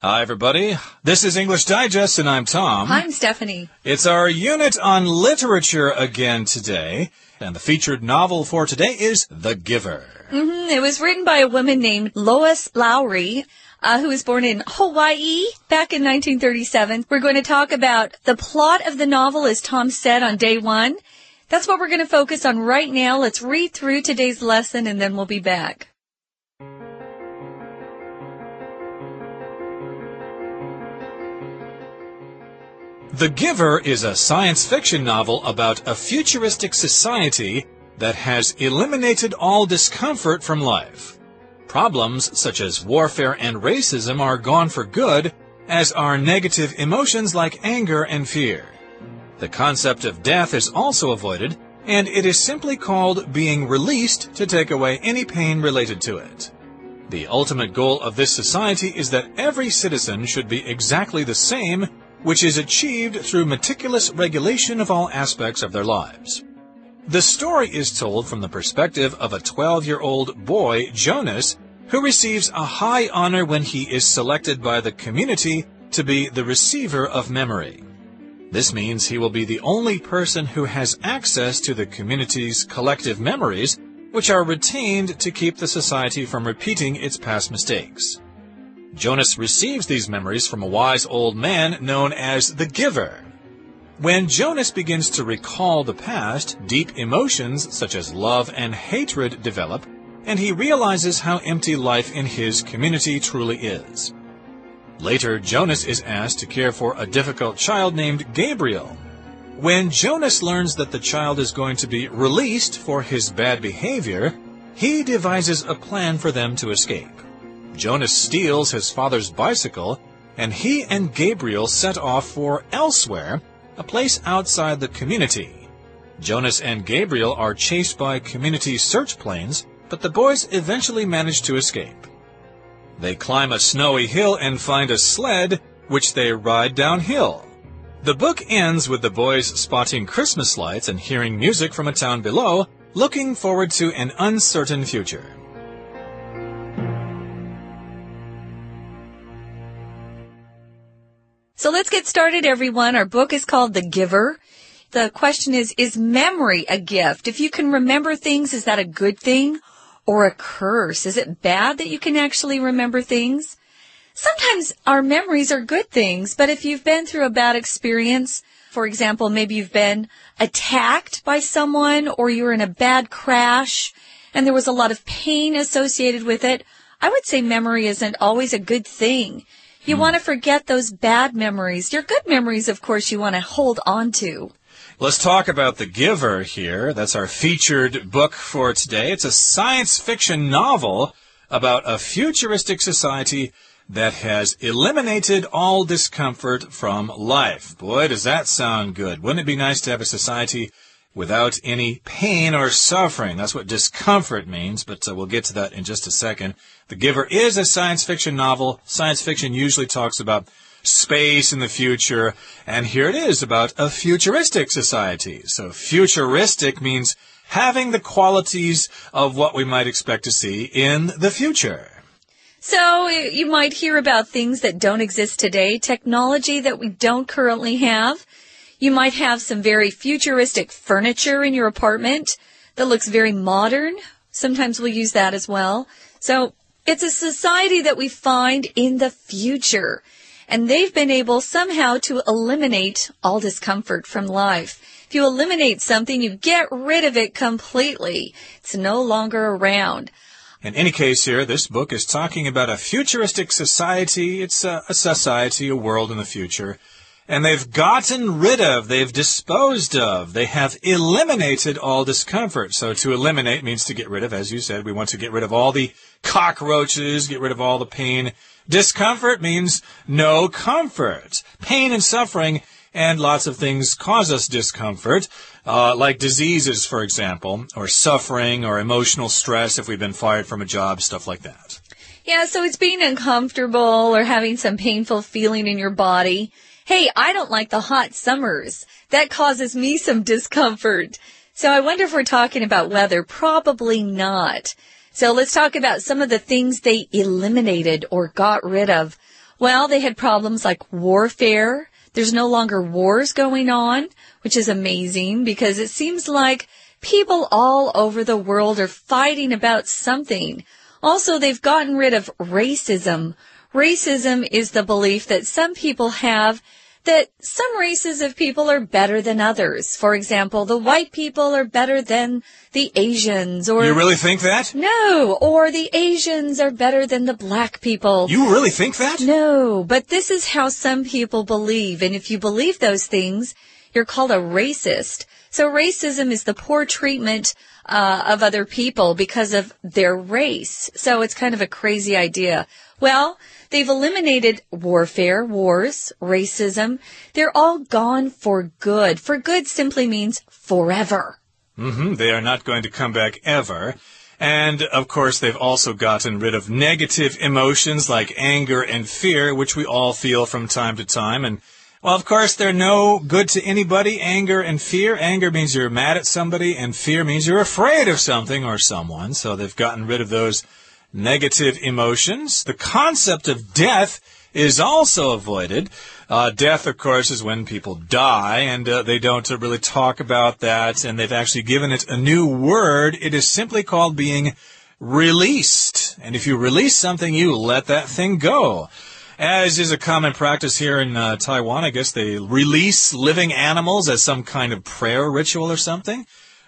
Hi, everybody. This is English Digest, and I'm Tom. I'm Stephanie. It's our unit on literature again today, and the featured novel for today is The Giver. It was written by a woman named Lois Lowry, who was born in Hawaii back in 1937. We're going to talk about the plot of the novel, as Tom said on day one. That's what we're going to focus on right now. Let's read through today's lesson, and then we'll be back. The Giver is a science fiction novel about a futuristic society that has eliminated all discomfort from life. Problems such as warfare and racism are gone for good, as are negative emotions like anger and fear. The concept of death is also avoided, and it is simply called being released to take away any pain related to it. The ultimate goal of this society is that every citizen should be exactly the same, which is achieved through meticulous regulation of all aspects of their lives. The story is told from the perspective of a 12-year-old boy, Jonas, who receives a high honor when he is selected by the community to be the receiver of memory. This means he will be the only person who has access to the community's collective memories, which are retained to keep the society from repeating its past mistakes. Jonas receives these memories from a wise old man known as the Giver. When Jonas begins to recall the past, deep emotions such as love and hatred develop, and he realizes how empty life in his community truly is. Later, Jonas is asked to care for a difficult child named Gabriel. When Jonas learns that the child is going to be released for his bad behavior, he devises a plan for them to escape. Jonas steals his father's bicycle, and he and Gabriel set off for elsewhere, a place outside the community. Jonas and Gabriel are chased by community search planes, but the boys eventually manage to escape. They climb a snowy hill and find a sled, which they ride downhill. The book ends with the boys spotting Christmas lights and hearing music from a town below, looking forward to an uncertain future. So let's get started, everyone. Our book is called The Giver. The question is memory a gift? If you can remember things, is that a good thing or a curse? Is it bad that you can actually remember things? Sometimes our memories are good things, but if you've been through a bad experience, for example, maybe you've been attacked by someone or you're in a bad crash and there was a lot of pain associated with it, I would say memory isn't always a good thing. You want to forget those bad memories. Your good memories, of course, you want to hold on to. Let's talk about The Giver here. That's our featured book for today. It's a science fiction novel about a futuristic society that has eliminated all discomfort from life. Boy, does that sound good. Wouldn't it be nice to have a society without any pain or suffering? That's what discomfort means, but we'll get to that in just a second. The Giver is a science fiction novel. Science fiction usually talks about space in the future, and here it is about a futuristic society. So futuristic means having the qualities of what we might expect to see in the future. So you might hear about things that don't exist today, technology that we don't currently have. You might have some very futuristic furniture in your apartment that looks very modern. Sometimes we'll use that as well. So it's a society that we find in the future. And they've been able somehow to eliminate all discomfort from life. If you eliminate something, you get rid of it completely. It's no longer around. In any case here, this book is talking about a futuristic society. It's a society, a world in the future. And they've gotten rid of, they've disposed of, they have eliminated all discomfort. So to eliminate means to get rid of, as you said. We want to get rid of all the cockroaches, get rid of all the pain. Discomfort means no comfort. Pain and suffering and lots of things cause us discomfort, like diseases, for example, or suffering or emotional stress if we've been fired from a job, stuff like that. Yeah, so it's being uncomfortable or having some painful feeling in your body. Hey, I don't like the hot summers. That causes me some discomfort. So I wonder if we're talking about weather. Probably not. So let's talk about some of the things they eliminated or got rid of. Well, they had problems like warfare. There's no longer wars going on, which is amazing because it seems like people all over the world are fighting about something. Also, they've gotten rid of racism. Racism is the belief that some people have that some races of people are better than others. For example, the white people are better than the Asians. Or You really think that? no, or the Asians are better than the black people. You really think that? No, but this is how some people believe. And if you believe those things, you're called a racist. So racism is the poor treatment of other people because of their race. So it's kind of a crazy idea. Well, they've eliminated warfare, wars, racism. They're all gone for good. For good simply means forever. They are not going to come back ever. And, of course, they've also gotten rid of negative emotions like anger and fear, which we all feel from time to time. And, well, of course, they're no good to anybody, anger and fear. Anger means you're mad at somebody, and fear means you're afraid of something or someone. So they've gotten rid of those negative emotions. The concept of death is also avoided. Death, of course, is when people die, and they don't really talk about that, and they've actually given it a new word. It is simply called being released. And if you release something, you let that thing go. As is a common practice here in Taiwan, I guess they release living animals as some kind of prayer ritual or something.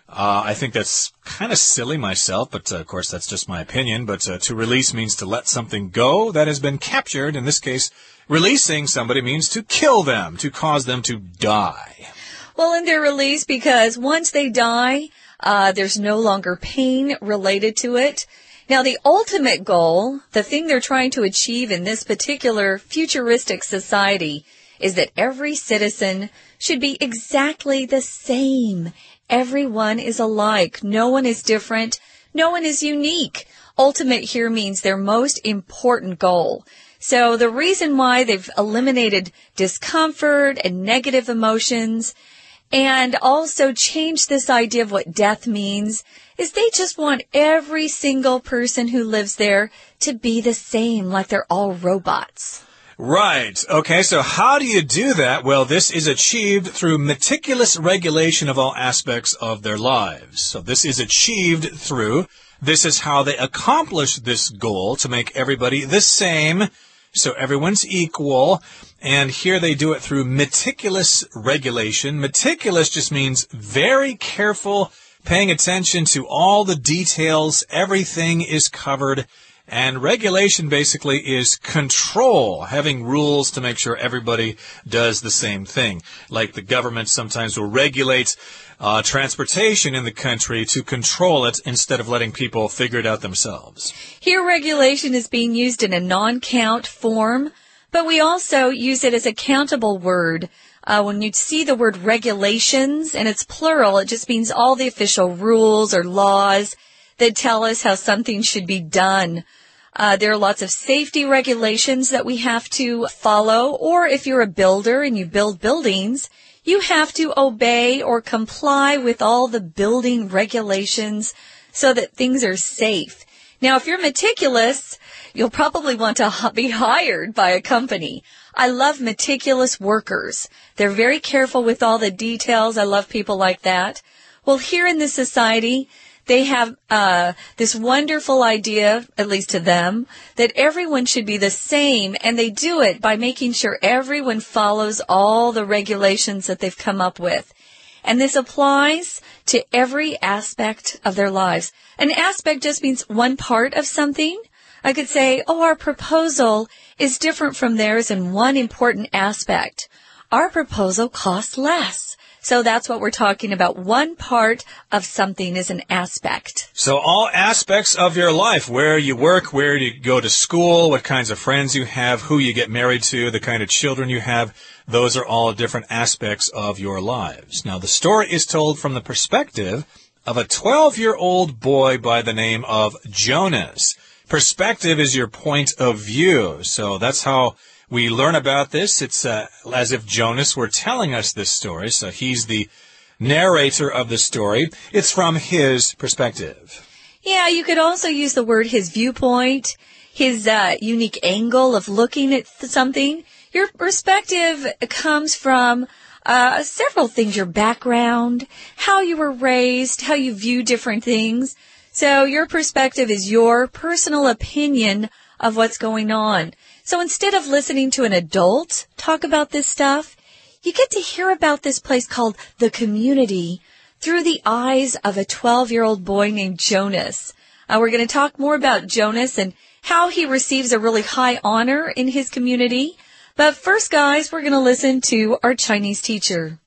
I think that's kind of silly myself, but of course that's just my opinion. But to release means to let something go that has been captured. In this case, releasing somebody means to kill them, to cause them to die. Well, and they're released because once they die, there's no longer pain related to it. Now, the ultimate goal, the thing they're trying to achieve in this particular futuristic society, is that every citizen should be exactly the same. Everyone is alike. No one is different. No one is unique. Ultimate here means their most important goal. So the reason why they've eliminated discomfort and negative emotions and also changed this idea of what death means is they just want every single person who lives there to be the same, like they're all robots. Right. Okay, so how do you do that? Well, this is achieved through meticulous regulation of all aspects of their lives. So this is achieved through, this is how they accomplish this goal, to make everybody the same, so everyone's equal. And here they do it through meticulous regulation. Meticulous just means very careful, paying attention to all the details. Everything is covered. And regulation basically is control, having rules to make sure everybody does the same thing. Like the government sometimes will regulate transportation in the country to control it instead of letting people figure it out themselves. Here, regulation is being used in a non-count form, but we also use it as a countable word. When you see the word regulations, and it's plural, it just means all the official rules or laws that tell us how something should be done. There are lots of safety regulations that we have to follow, or if you're a builder and you build buildings, you have to obey or comply with all the building regulations so that things are safe. Now, if you're meticulous, you'll probably want to be hired by a company. I love meticulous workers. They're very careful with all the details. I love people like that. Well, here in this society, they have this wonderful idea, at least to them, that everyone should be the same, and they do it by making sure everyone follows all the regulations that they've come up with. And this applies to every aspect of their lives. An aspect just means one part of something. I could say, oh, our proposal is different from theirs in one important aspect. Our proposal costs less. So that's what we're talking about. One part of something is an aspect. So all aspects of your life, where you work, where you go to school, what kinds of friends you have, who you get married to, the kind of children you have, those are all different aspects of your lives. Now, the story is told from the perspective of a 12-year-old boy by the name of Jonas. Perspective is your point of view. So that's how we learn about this. It's as if Jonas were telling us this story. So he's the narrator of the story. It's from his perspective. Yeah, you could also use the word his viewpoint. his unique angle of looking at something. Your perspective comes from several things, your background, how you were raised, how you view different things. So your perspective is your personal opinion of what's going on. So instead of listening to an adult talk about this stuff, you get to hear about this place called The Community through the eyes of a 12-year-old boy named Jonas. We're going to talk more about Jonas and how he receives a really high honor in his community. But first, guys, we're going to listen to our Chinese teacher.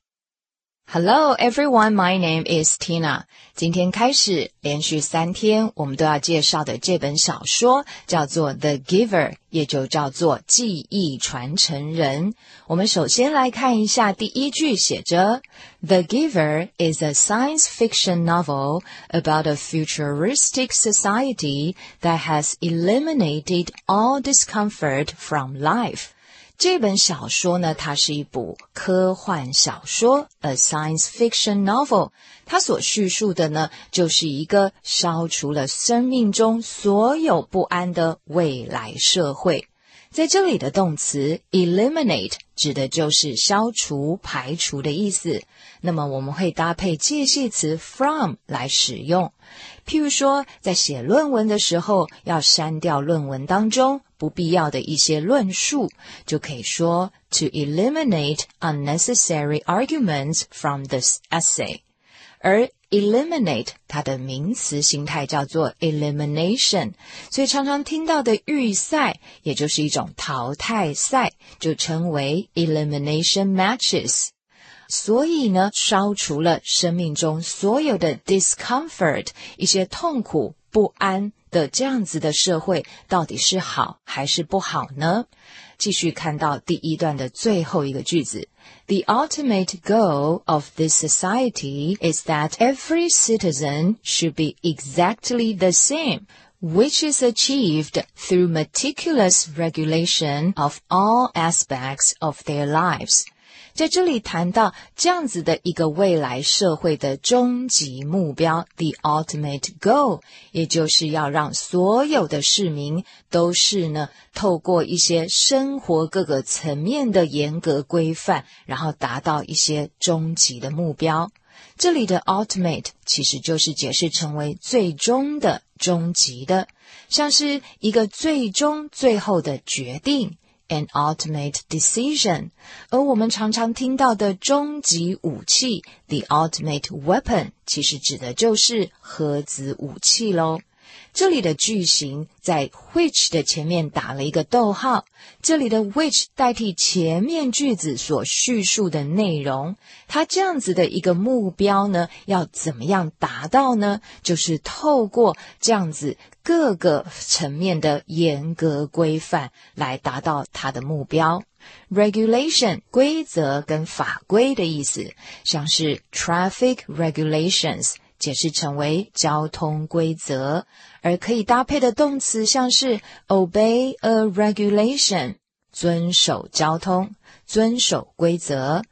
Hello everyone, my name is Tina. 今天开始连续3天我们都要介绍的这本小说叫做 The Giver， 也就叫做记忆传承人。我们首先来看一下第一句写着 The Giver is a science fiction novel about a futuristic society that has eliminated all discomfort from life。这本小说呢，它是一部科幻小说 ，a science fiction novel。它所叙述的呢，就是一个消除了生命中所有不安的未来社会。在这里的动词 eliminate 指的就是消除、排除的意思。那么我们会搭配介系词 from 来使用。譬如说，在写论文的时候，要删掉论文当中不必要的一些论述，就可以说 to eliminate unnecessary arguments from this essay。而 eliminate 它的名词形态叫做 elimination， 所以常常听到的预赛也就是一种淘汰赛，就称为 elimination matches。所以呢，消除了生命中所有的 discomfort， 一些痛苦、不安的这样子的社会，到底是好还是不好呢？继续看到第一段的最后一个句子 The ultimate goal of this society is that every citizen should be exactly the same, which is achieved through meticulous regulation of all aspects of their lives.在这里谈到这样子的一个未来社会的终极目标 the ultimate goal， 也就是要让所有的市民都是呢透过一些生活各个层面的严格规范，然后达到一些终极的目标。这里的 ultimate 其实就是解释成为最终的、终极的，像是一个最终最后的决定An ultimate decision， 而我们常常听到的终极武器 the ultimate weapon 其实指的就是核子武器咯。这里的句型在 which 的前面打了一个逗号，这里的 which 代替前面句子所叙述的内容，它这样子的一个目标呢，要怎么样达到呢？就是透过这样子各个层面的严格规范来达到它的目标。Regulation 规则跟法规的意思，像是 traffic regulations解释成为交通规则，而可以搭配的动词像是 obey a regulation 遵守交通、遵守规则，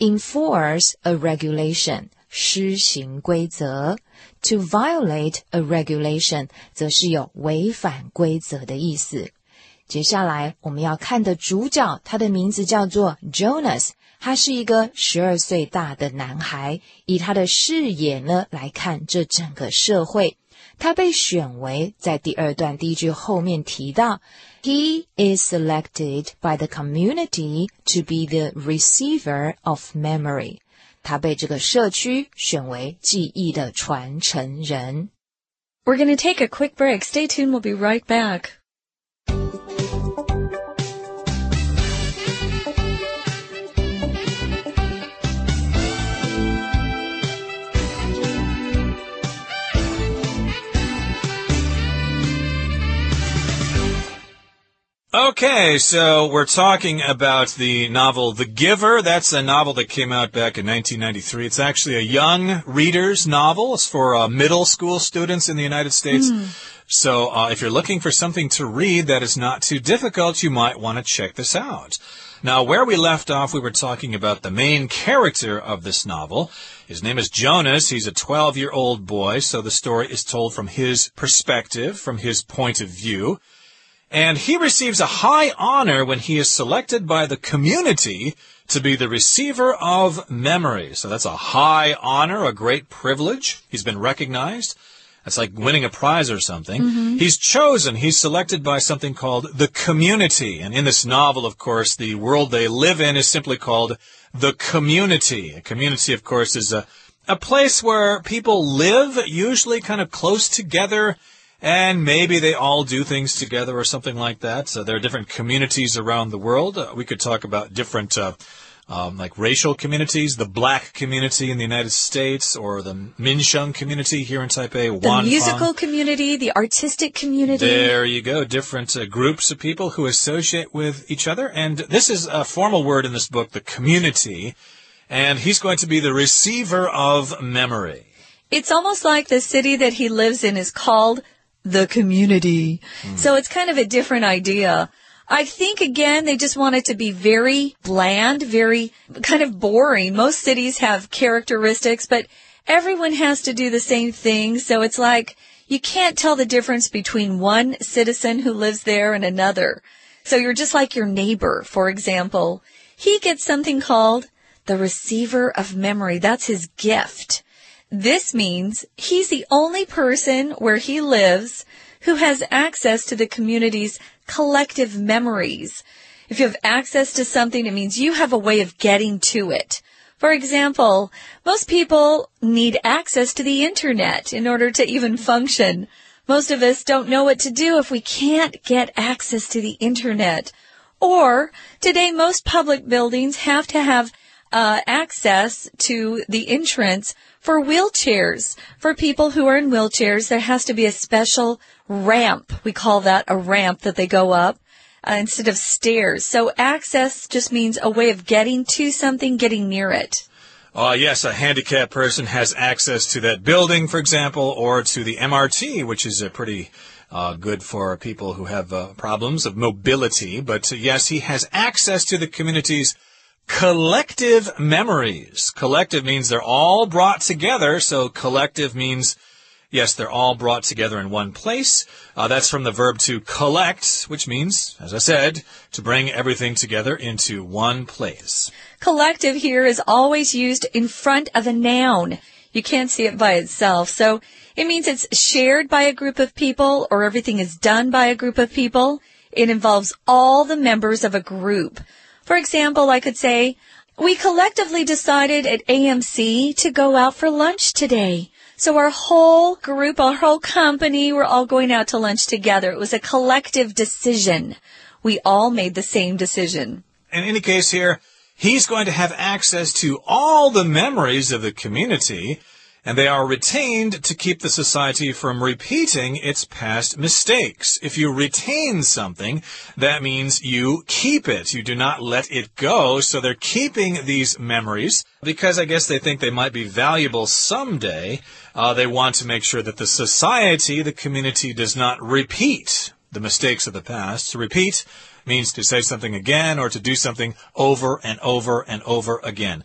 enforce a regulation 施行规则， to violate a regulation 则是有违反规则的意思。接下来我们要看的主角，他的名字叫做 Jonas， 他是一个12岁大的男孩，以他的视野呢来看这整个社会。他被选为在第二段第一句后面提到 He is selected by the community to be the receiver of memory。 他被这个社区选为记忆的传承人。 We're going to take a quick break. Stay tuned. We'll be right back. Okay, so we're talking about the novel The Giver. That's a novel that came out back in 1993. It's actually a young reader's novel. It's for middle school students in the United States. So if you're looking for something to read that is not too difficult, you might want to check this out. Now, where we left off, we were talking about the main character of this novel. His name is Jonas. He's a 12-year-old boy, so the story is told from his perspective, from his point of view. And he receives a high honor when he is selected by the community to be the receiver of memory. So that's a high honor, a great privilege. He's been recognized. That's like winning a prize or something. He's chosen. He's selected by something called the community. And in this novel, of course, the world they live in is simply called the community. A community, of course, is a place where people live, usually kind of close together, and maybe they all do things together or something like that. So there are different communities around the world. We could talk about different like racial communities, the black community in the United States, or the Minsheng community here in Taipei. The musical community, the artistic community. There you go. Different groups of people who associate with each other. And this is a formal word in this book, the community. And he's going to be the receiver of memory. It's almost like the city that he lives in is called the community. So it's kind of a different idea. I think, again, they just want it to be very bland, very kind of boring. Most cities have characteristics, but everyone has to do the same thing. So it's like you can't tell the difference between one citizen who lives there and another. So you're just like your neighbor, for example. He gets something called the receiver of memory. That's his gift. This means he's the only person where he lives who has access to the community's collective memories. If you have access to something, it means you have a way of getting to it. For example, most people need access to the internet in order to even function. Most of us don't know what to do if we can't get access to the internet. Or today, most public buildings have to have access to the entrance for wheelchairs. For people who are in wheelchairs, there has to be a special ramp. We call that a ramp that they go up instead of stairs. So access just means a way of getting to something, getting near it. Yes, a handicapped person has access to that building, for example, or to the MRT, which is pretty good for people who have problems of mobility. But yes, he has access to the community's collective memories. Collective means they're all brought together. So collective means, yes, they're all brought together in one place. That's from the verb to collect, which means, as I said, to bring everything together into one place. Collective here is always used in front of a noun. You can't see it by itself. So it means it's shared by a group of people, or everything is done by a group of people. It involves all the members of a group. For example, I could say, we collectively decided at AMC to go out for lunch today. So our whole group, our whole company, we're all going out to lunch together. It was a collective decision. We all made the same decision. In any case here, he's going to have access to all the memories of the community, and they are retained to keep the society from repeating its past mistakes. If you retain something, that means you keep it. You do not let it go. So they're keeping these memories because I guess they think they might be valuable someday. They want to make sure that the society, the community, does not repeat the mistakes of the past. To repeat means to say something again or to do something over and over and over again.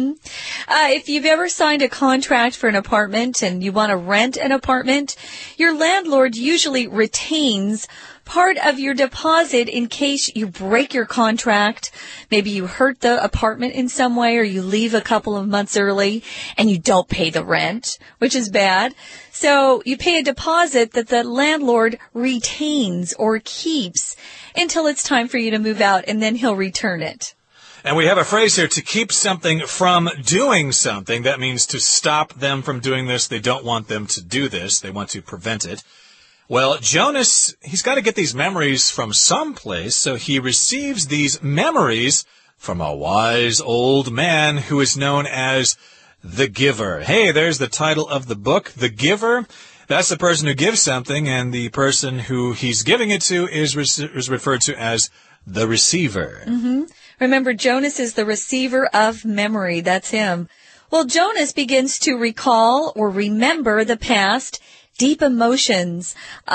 If you've ever signed a contract for an apartment and you want to rent an apartment, your landlord usually retains part of your deposit in case you break your contract. Maybe you hurt the apartment in some way, or you leave a couple of months early and you don't pay the rent, which is bad. So you pay a deposit that the landlord retains or keeps until it's time for you to move out, and then he'll return it. And we have a phrase here, to keep something from doing something. That means to stop them from doing this. They don't want them to do this. They want to prevent it. Well, Jonas, he's got to get these memories from someplace, so he receives these memories from a wise old man who is known as the giver. Hey, there's the title of the book, The Giver. That's the person who gives something, and the person who he's giving it to is referred to as the receiver. Remember, Jonas is the receiver of memory. That's him. Well, Jonas begins to recall or remember the past. Deep emotions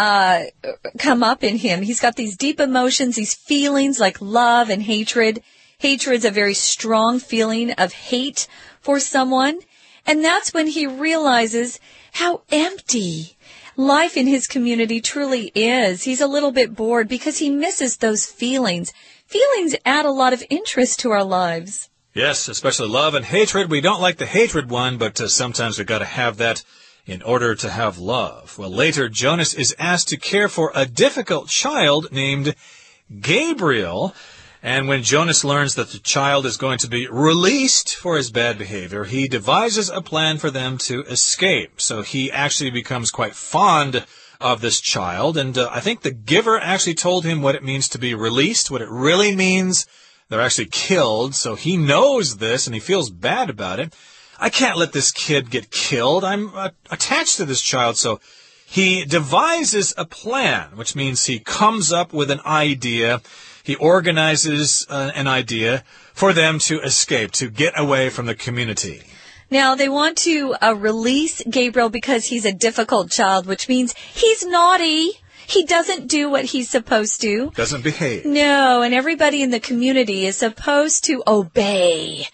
come up in him. He's got these deep emotions, these feelings like love and hatred. Hatred's a very strong feeling of hate for someone. And that's when he realizes how empty life in his community truly is. He's a little bit bored because he misses those feelings. Feelings add a lot of interest to our lives. Yes, especially love and hatred. We don't like the hatred one, but sometimes we've got to have that in order to have love. Well, later, Jonas is asked to care for a difficult child named Gabriel. And when Jonas learns that the child is going to be released for his bad behavior, he devises a plan for them to escape. So he actually becomes quite fond of this child. And I think the giver actually told him what it means to be released, what it really means. They're actually killed. So he knows this and he feels bad about it. I can't let this kid get killed. I'm attached to this child. So he devises a plan, which means he comes up with an idea. He organizes an idea for them to escape, to get away from the community. Now, they want to release Gabriel because he's a difficult child, which means he's naughty. He doesn't do what he's supposed to. Doesn't behave. No, and everybody in the community is supposed to obey.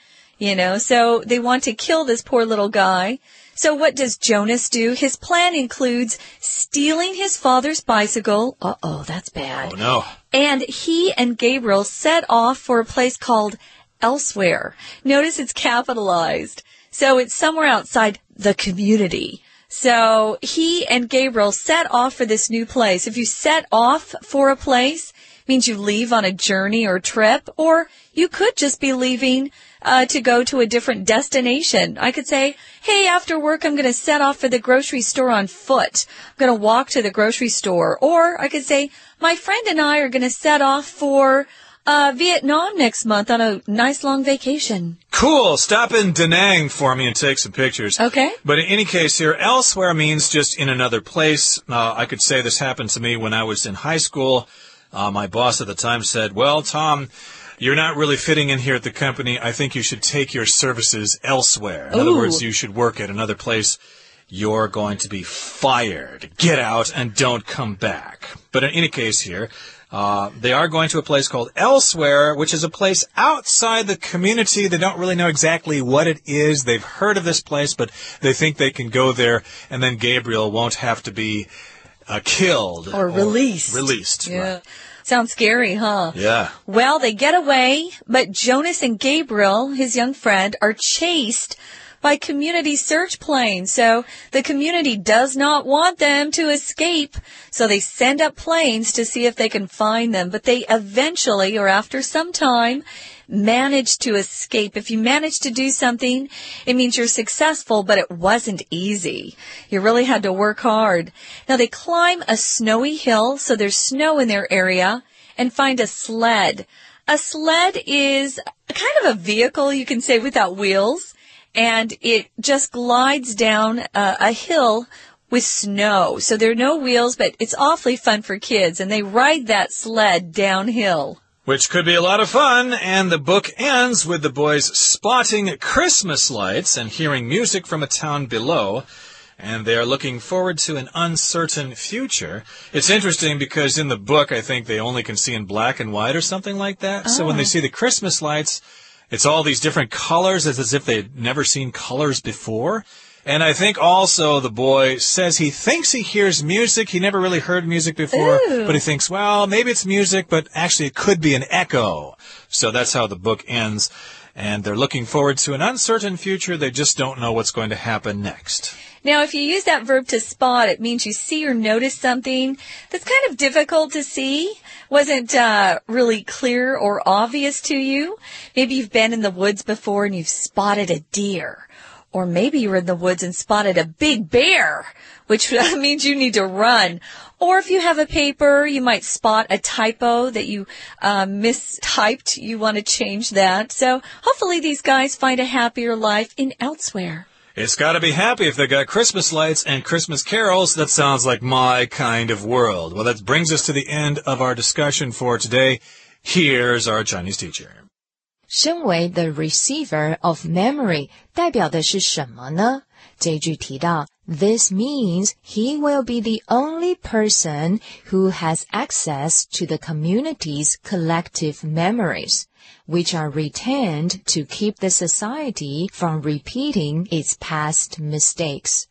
So they want to kill this poor little guy. So what does Jonas do? His plan includes stealing his father's bicycle. Uh-oh, that's bad. Oh, no. And he and Gabriel set off for a place called Elsewhere. Notice it's capitalized. So it's somewhere outside the community. So he and Gabriel set off for this new place. If you set off for a place, it means you leave on a journey or trip, or you could just be leaving to go to a different destination. I could say, hey, after work, I'm going to set off for the grocery store on foot. I'm going to walk to the grocery store. Or I could say, my friend and I are going to set off for Vietnam next month on a nice long vacation. Cool. Stop in Da Nang for me and take some pictures. Okay. But in any case here, elsewhere means just in another place. I could say this happened to me when I was in high school. My boss at the time said, well, Tom, you're not really fitting in here at the company. I think you should take your services elsewhere. In other words, you should work at another place. You're going to be fired. Get out and don't come back. But in any case here, they are going to a place called Elsewhere, which is a place outside the community. They don't really know exactly what it is. They've heard of this place, but they think they can go there, and then Gabriel won't have to be killed. Or released. Released, yeah. Right. Sounds scary, huh? Yeah. Well, they get away, but Jonas and Gabriel, his young friend, are chased by community search planes. So the community does not want them to escape. So they send up planes to see if they can find them. But they eventually, or after some time, manage to escape. If you manage to do something, it means you're successful, but it wasn't easy. You really had to work hard. Now they climb a snowy hill, so there's snow in their area, and find a sled. A sled is kind of a vehicle, you can say, without wheels, and it just glides down a hill with snow. So there are no wheels, but it's awfully fun for kids, and they ride that sled downhill. Which could be a lot of fun, and the book ends with the boys spotting Christmas lights and hearing music from a town below, and they are looking forward to an uncertain future. It's interesting because in the book, I think they only can see in black and white or something like that. Oh. So when they see the Christmas lights, it's all these different colors, as if they'd never seen colors before. And I think also the boy says he thinks he hears music. He never really heard music before, but he thinks, well, maybe it's music, but actually it could be an echo. So that's how the book ends. And they're looking forward to an uncertain future. They just don't know what's going to happen next. Now, if you use that verb to spot, it means you see or notice something that's kind of difficult to see, wasn't really clear or obvious to you. Maybe you've been in the woods before and you've spotted a deer. Or maybe you were in the woods and spotted a big bear, which means you need to run. Or if you have a paper, you might spot a typo that you mistyped. You want to change that. So hopefully these guys find a happier life in Elsewhere. It's got to be happy if they got Christmas lights and Christmas carols. That sounds like my kind of world. Well, that brings us to the end of our discussion for today. Here's our Chinese teacher. 身为 the receiver of memory 代表的是什么呢？这一句提到 This means he will be the only person who has access to the community's collective memories, which are retained to keep the society from repeating its past mistakes.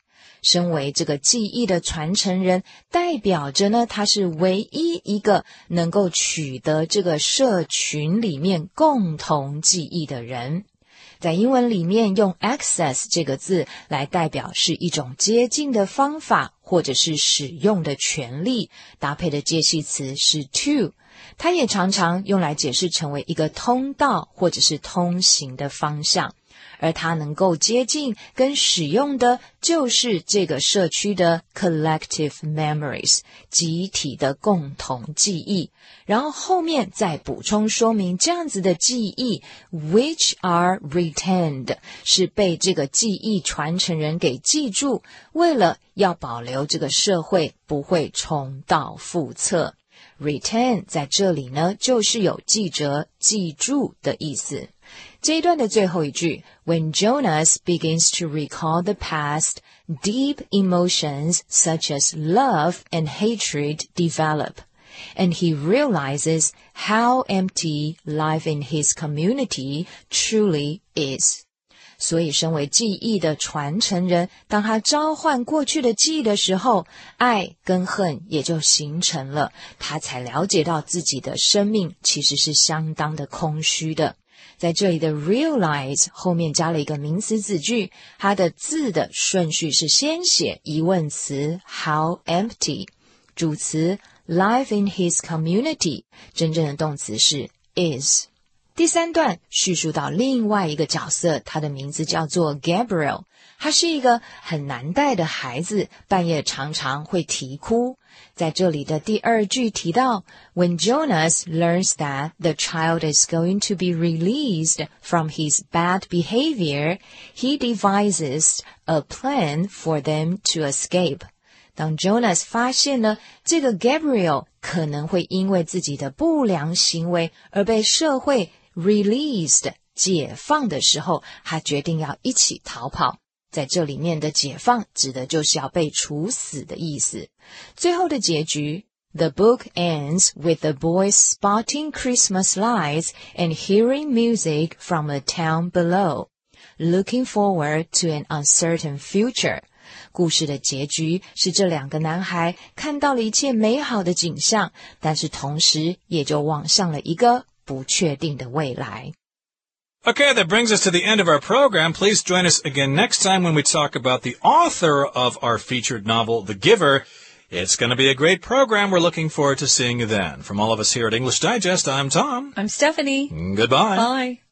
身为这个记忆的传承人，代表着呢，他是唯一一个能够取得这个社群里面共同记忆的人。在英文里面用 access 这个字来代表是一种接近的方法，或者是使用的权利，搭配的介系词是 to。它也常常用来解释成为一个通道或者是通行的方向，而它能够接近跟使用的就是这个社区的 collective memories 集体的共同记忆，然后后面再补充说明这样子的记忆 which are retained 是被这个记忆传承人给记住，为了要保留这个社会不会重蹈覆辙。Retain 在这里呢，就是有记着、记住的意思。这一段的最后一句 When Jonas begins to recall the past, deep emotions such as love and hatred develop, and he realizes how empty life in his community truly is. 所以身为记忆的传承人，当他召唤过去的记忆的时候，爱跟恨也就形成了，他才了解到自己的生命其实是相当的空虚的。在这里的 realize 后面加了一个名词子句，它的字的顺序是先写疑问词 how empty， 主词 life in his community， 真正的动词是 is。第三段叙述到另外一个角色，他的名字叫做 Gabriel， 他是一个很难带的孩子，半夜常常会啼哭。在这里的第二句提到 When Jonas learns that the child is going to be released from his bad behavior, he devises a plan for them to escape. 当 Jonas 发现了这个 Gabriel 可能会因为自己的不良行为而被社会released 解放的时候，他决定要一起逃跑。在这里面的解放指的就是要被处死的意思。最后的结局 The book ends with the boys spotting Christmas lights and hearing music from a town below, looking forward to an uncertain future. 故事的结局是这两个男孩看到了一切美好的景象，但是同时也就望向了一个不确定的未来。 Okay, that brings us to the end of our program. Please join us again next time when we talk about the author of our featured novel, The Giver. It's going to be a great program. We're looking forward to seeing you then. From all of us here at English Digest, I'm Tom. I'm Stephanie. Goodbye. Bye.